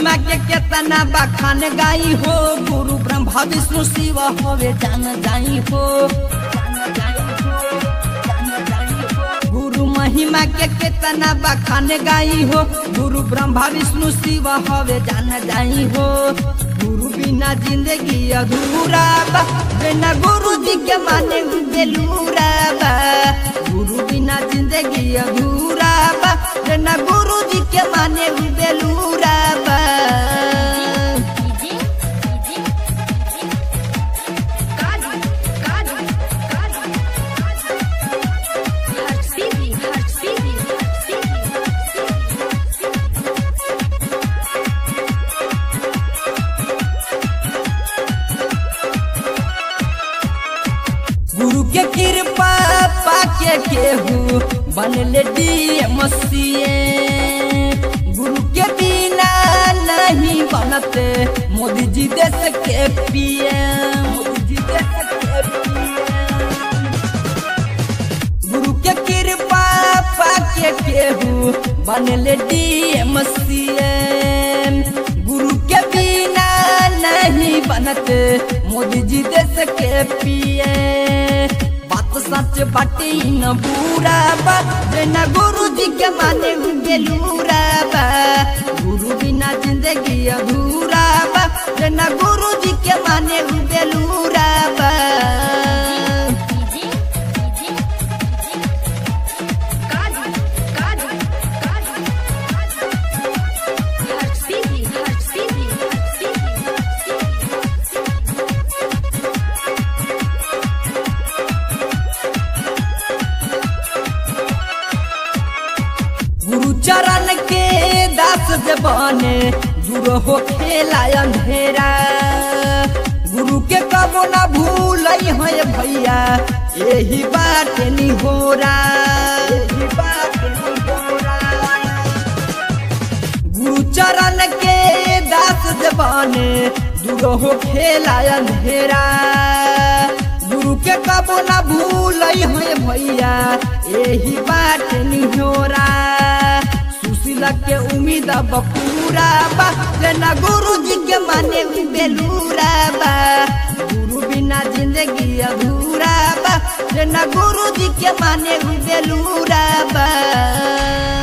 महिमा के केतना बखान गाई हो, गुरु ब्रह्मा विष्णु शिव होवे जान जाई हो। गुरु महिमा के केतना बखान गाई हो, गुरु ब्रह्मा विष्णु शिव होवे जान जाई हो। गुरु बिना जिंदगी अधूरा बा, बिना गुरु जी के माने बेलूरा बा। गुरु बिना जिंदगी अधूरा बा, बिना गुरु जी के माने बेलूरा बा। गुरु के कृपा पाके केहू बनले डीएम गुरु के बिना नहीं बनते मोदी जी देश के पीएम। गुरु के कृपा पाके केहू बनले डीएम गुरु के बिना नहीं बनते मोदी जी देश के पीएम। बात सच बाटे न बुरा बा, बिना गुरु जी के माने बेलूरा बा। गुरु बिना जिंदगी अधूरा बा, बिना गुरु जी के माने बेलूरा बा। गुरु चरण के दास जबाने दूर हो खेला अंधेरा। गुरु के कबो ना भूल है भैया, यही बात निहोरा। गुरु चरण के दास जबाने दूर हो खेला अंधेरा। गुरु के कबो ना भूल है भैया, यही बात निहोरा। सुशीला के उम्मीद पूरा बा, बिना गुरु जी के माने बेलूरा बा। गुरु बिना जिंदगी अधूरा बा, बिना गुरु जी के माने बेलूरा बा।